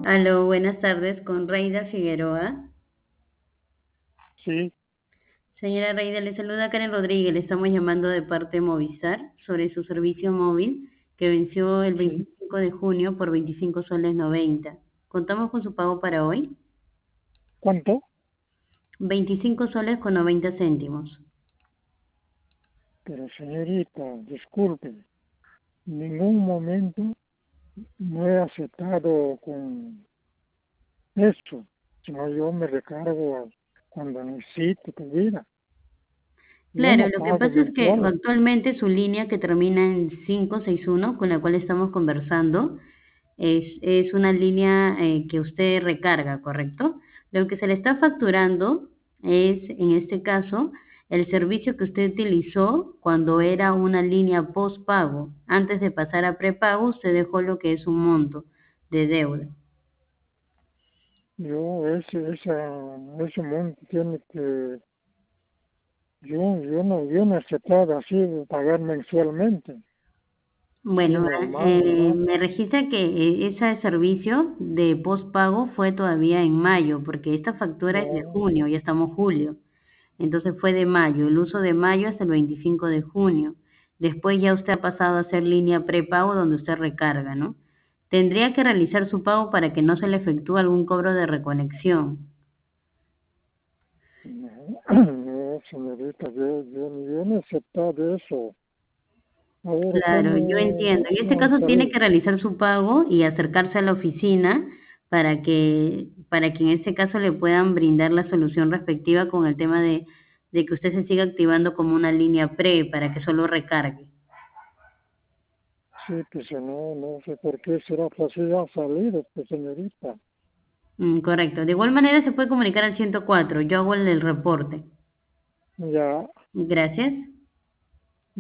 Aló, buenas tardes con Reida Figueroa. Sí, Señora Reida, le saluda Karen Rodríguez. Le estamos llamando de parte de Movistar sobre su servicio móvil que venció el sí. 25 de junio por 25 soles 90. ¿Contamos con su pago para hoy? ¿Cuánto? 25 soles con 90 céntimos. Pero señorita, disculpe, en ningún momento no he aceptado con eso, sino yo me recargo cuando necesito tu vida. Yo Claro, no lo que pago pasa es que mensual. actualmente su línea que termina en 561, con la cual estamos conversando, es una línea que usted recarga, ¿correcto? Lo que se le está facturando es, en este caso, el servicio que usted utilizó cuando era una línea postpago. Antes de pasar a prepago, usted dejó lo que es un monto de deuda. Ese monto tiene que, yo no he aceptado así de pagar mensualmente. Sí, Bueno, normal, nomás. me registra que ese servicio de postpago fue todavía en mayo, porque esta factura es de No, junio, ya estamos julio. Entonces fue de mayo, el uso de mayo hasta el 25 de junio. Después ya usted ha pasado a hacer línea prepago donde usted recarga, ¿no? Tendría que realizar su pago para que no se le efectúe algún cobro de reconexión. no, no, señorita, yo no he aceptado eso. A ver, Claro, yo entiendo. En este ¿cómo caso tiene que hacerlo? realizar su pago y acercarse a la oficina para que en este caso le puedan brindar la solución respectiva con el tema de que usted se siga activando como una línea pre para que solo recargue. Sí, pues no sé por qué será fácil ha salido, pues señorita. Correcto. De igual manera se puede comunicar al 104. Yo hago el reporte. Ya. Gracias.